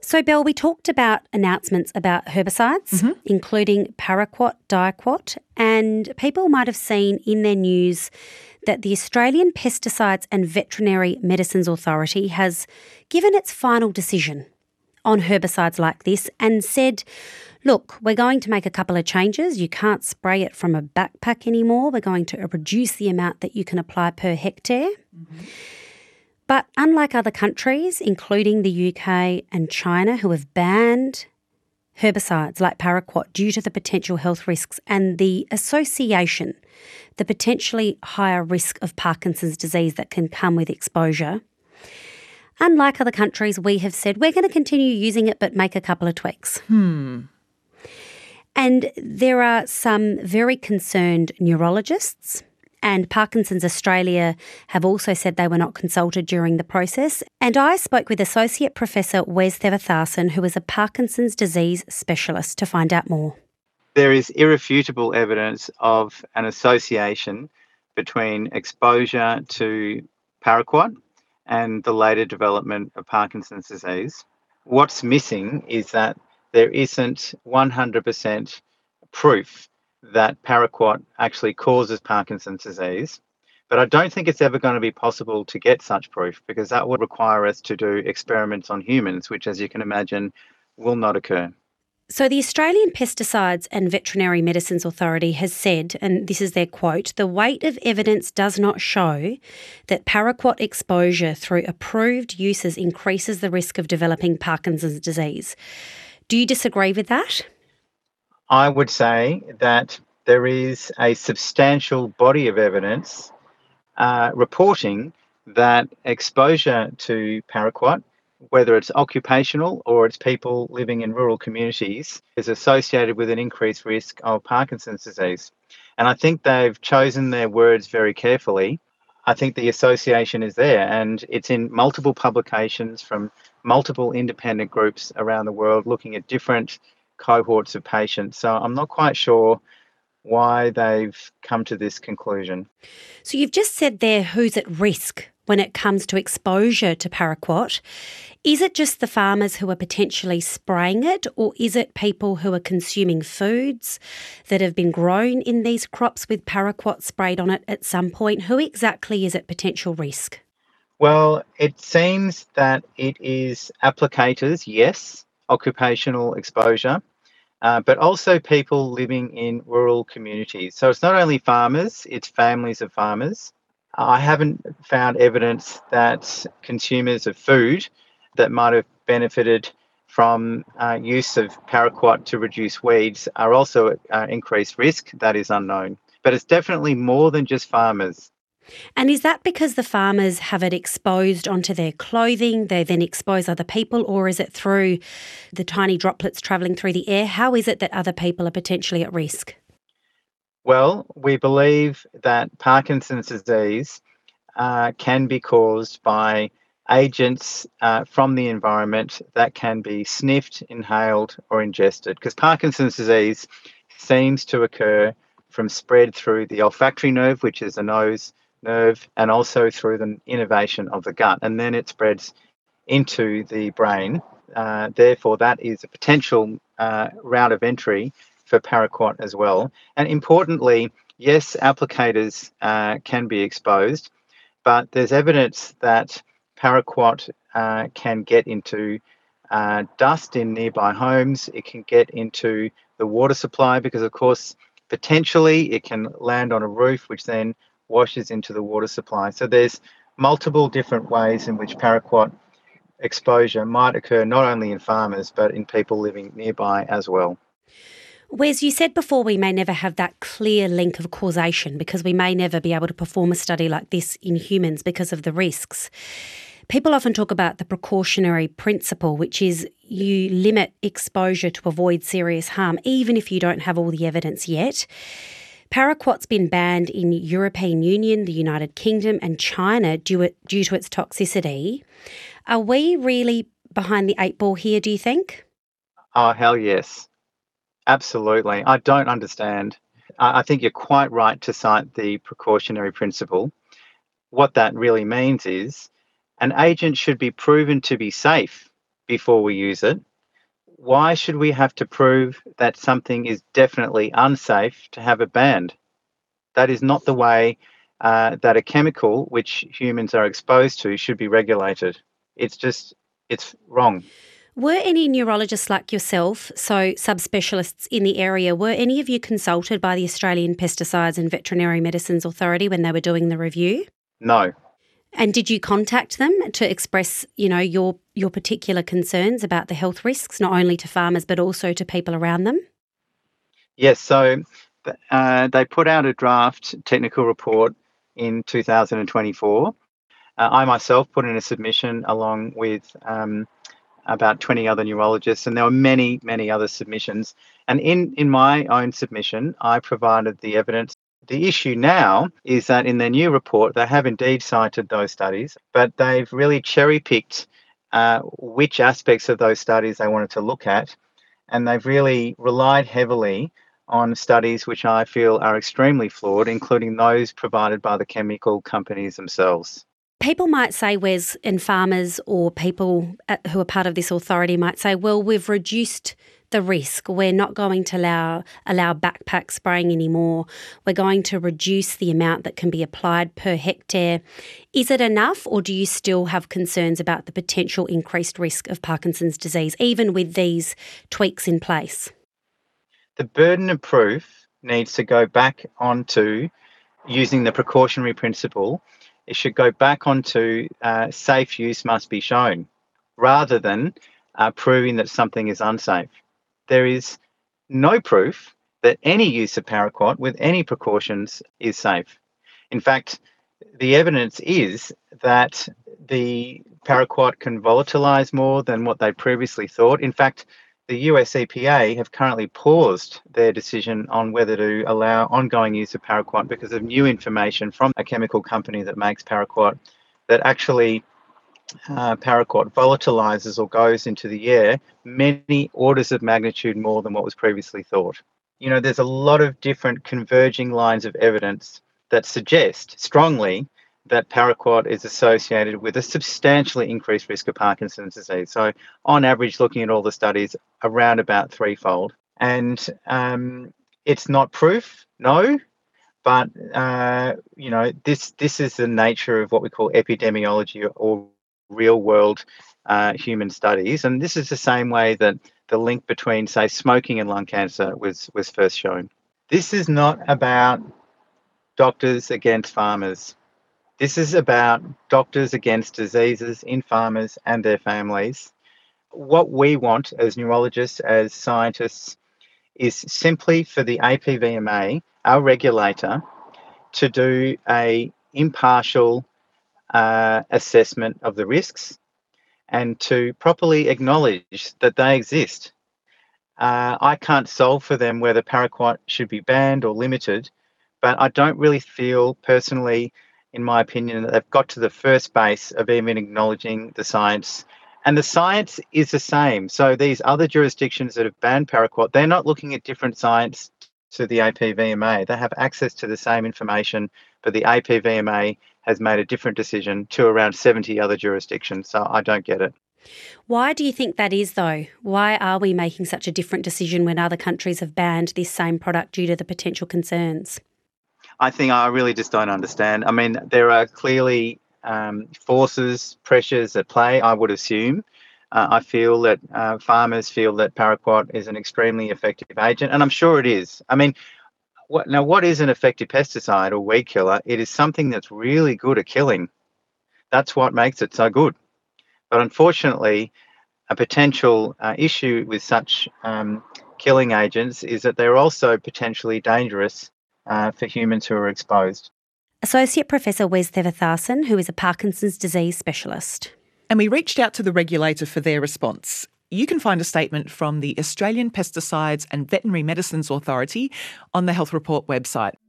So, Belle, we talked about announcements about herbicides, including paraquat, diaquat, and people might have seen in their news that the Australian Pesticides and Veterinary Medicines Authority has given its final decision on herbicides like this and said, look, we're going to make a couple of changes. You can't spray it from a backpack anymore. We're going to reduce the amount that you can apply per hectare. But unlike other countries, including the UK and China, who have banned herbicides like paraquat due to the potential health risks and the association, the potentially higher risk of Parkinson's disease that can come with exposure, unlike other countries, we have said we're going to continue using it but make a couple of tweaks. And there are some very concerned neurologists, and Parkinson's Australia have also said they were not consulted during the process. And I spoke with Associate Professor Wes Thevathasan, who is a Parkinson's disease specialist, to find out more. There is irrefutable evidence of an association between exposure to paraquat and the later development of Parkinson's disease. What's missing is that there isn't 100% proof that paraquat actually causes Parkinson's disease. But I don't think it's ever going to be possible to get such proof, because that would require us to do experiments on humans, which, as you can imagine, will not occur. So the Australian Pesticides and Veterinary Medicines Authority has said, and this is their quote, "The weight of evidence does not show that paraquat exposure through approved uses increases the risk of developing Parkinson's disease." Do you disagree with that? I would say that there is a substantial body of evidence reporting that exposure to paraquat, whether it's occupational or it's people living in rural communities, is associated with an increased risk of Parkinson's disease. And I think they've chosen their words very carefully. I think the association is there, and it's in multiple publications from multiple independent groups around the world looking at different cohorts of patients. So I'm not quite sure why they've come to this conclusion. So you've just said there who's at risk when it comes to exposure to paraquat. Is it just the farmers who are potentially spraying it, or is it people who are consuming foods that have been grown in these crops with paraquat sprayed on it at some point? Who exactly is at potential risk? Well, it seems that it is applicators, yes, occupational exposure, but also people living in rural communities. So it's not only farmers, it's families of farmers. I haven't found evidence that consumers of food that might have benefited from use of paraquat to reduce weeds are also at increased risk. That is unknown. But it's definitely more than just farmers. And is that because the farmers have it exposed onto their clothing, they then expose other people, or is it through the tiny droplets travelling through the air? How is it that other people are potentially at risk? Well, we believe that Parkinson's disease can be caused by agents from the environment that can be sniffed, inhaled, or ingested, because Parkinson's disease seems to occur from spread through the olfactory nerve, which is the nose nerve, and also through the innervation of the gut, and then it spreads into the brain. Therefore, that is a potential route of entry for paraquat as well. And importantly, yes, applicators can be exposed, but there's evidence that paraquat can get into dust in nearby homes. It can get into the water supply because, of course, potentially it can land on a roof, which then washes into the water supply. So there's multiple different ways in which paraquat exposure might occur, not only in farmers, but in people living nearby as well. Wes, you said before we may never have that clear link of causation because we may never be able to perform a study like this in humans because of the risks. People often talk about the precautionary principle, which is you limit exposure to avoid serious harm, even if you don't have all the evidence yet. Paraquat's been banned in European Union, the United Kingdom and China due to its toxicity. Are we really behind the eight ball here, do you think? Oh, hell yes. Absolutely. I don't understand. I think you're quite right to cite the precautionary principle. What that really means is an agent should be proven to be safe before we use it. Why should we have to prove that something is definitely unsafe to have it banned? That is not the way that a chemical which humans are exposed to should be regulated. It's wrong. Were any neurologists like yourself, so subspecialists in the area, were any of you consulted by the Australian Pesticides and Veterinary Medicines Authority when they were doing the review? No. And did you contact them to express, your particular concerns about the health risks, not only to farmers but also to people around them? Yes, so they put out a draft technical report in 2024. I myself put in a submission along with about 20 other neurologists, and there were many, many other submissions. And in my own submission, I provided the evidence. The issue now is that in their new report, they have indeed cited those studies, but they've really cherry-picked which aspects of those studies they wanted to look at, and they've really relied heavily on studies which I feel are extremely flawed, including those provided by the chemical companies themselves. People might say, Wes, and farmers or people who are part of this authority might say, well, we've reduced the risk. We're not going to allow backpack spraying anymore. We're going to reduce the amount that can be applied per hectare. Is it enough, or do you still have concerns about the potential increased risk of Parkinson's disease, even with these tweaks in place? The burden of proof needs to go back onto using the precautionary principle. It should go back onto safe use must be shown, rather than proving that something is unsafe. There is no proof that any use of paraquat with any precautions is safe. In fact, the evidence is that the paraquat can volatilize more than what they previously thought. In fact, the US EPA have currently paused their decision on whether to allow ongoing use of paraquat because of new information from a chemical company that makes paraquat that actually paraquat volatilizes or goes into the air many orders of magnitude more than what was previously thought. There's a lot of different converging lines of evidence that suggest strongly that paraquat is associated with a substantially increased risk of Parkinson's disease. So on average, looking at all the studies, around about threefold. And it's not proof, no, but this is the nature of what we call epidemiology or real world human studies. And this is the same way that the link between, say, smoking and lung cancer was first shown. This is not about doctors against farmers. This is about doctors against diseases in farmers and their families. What we want as neurologists, as scientists, is simply for the APVMA, our regulator, to do an impartial assessment of the risks and to properly acknowledge that they exist. I can't solve for them whether paraquat should be banned or limited, but I don't really feel personally, in my opinion, that they've got to the first base of even acknowledging the science. And the science is the same. So these other jurisdictions that have banned paraquat, they're not looking at different science to the APVMA. They have access to the same information, but the APVMA has made a different decision to around 70 other jurisdictions. So I don't get it. Why do you think that is, though? Why are we making such a different decision when other countries have banned this same product due to the potential concerns? I think I really just don't understand. I mean, there are clearly forces, pressures at play, I would assume. I feel that farmers feel that paraquat is an extremely effective agent, and I'm sure it is. I mean, what is an effective pesticide or weed killer? It is something that's really good at killing. That's what makes it so good. But unfortunately, a potential issue with such killing agents is that they're also potentially dangerous for humans who are exposed. Associate Professor Wes Thevatharson, who is a Parkinson's disease specialist. And we reached out to the regulator for their response. You can find a statement from the Australian Pesticides and Veterinary Medicines Authority on the Health Report website.